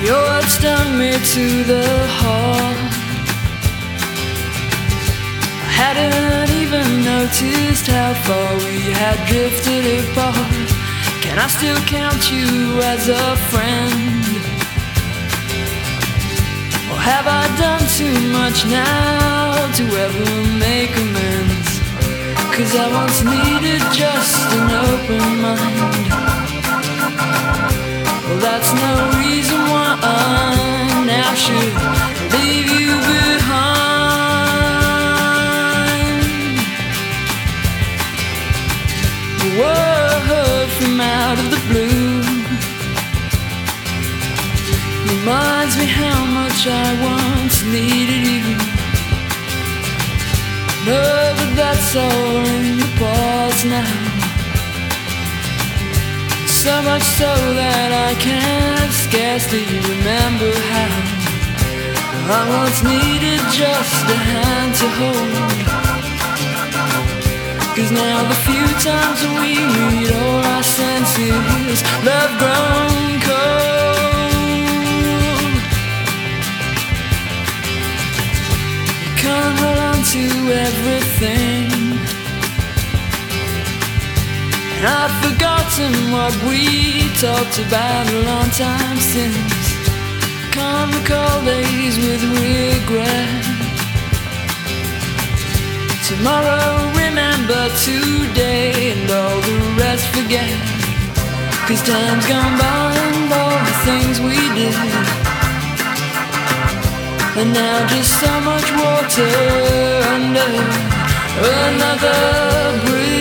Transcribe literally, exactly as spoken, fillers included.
Your words stung me to the heart. I hadn't even noticed how far we had drifted apart. Can I still count you as a friend? Or have I done too much now to ever make amends? 'Cause I once needed just an open mind. Well, that's no reason why I now should leave you behind. A word from out of the blue reminds me how much I once needed you. No, but that's all in the past now. So much so that I can scarcely remember how I once needed just a hand to hold. 'Cause now the few times we meet, all our senses love grown cold. Can't hold on to everything. I've forgotten what we talked about a long time since. Can't recall days with regret. Tomorrow remember today and all the rest forget. 'Cause time's gone by and all the things we did, and now just so much water under another bridge.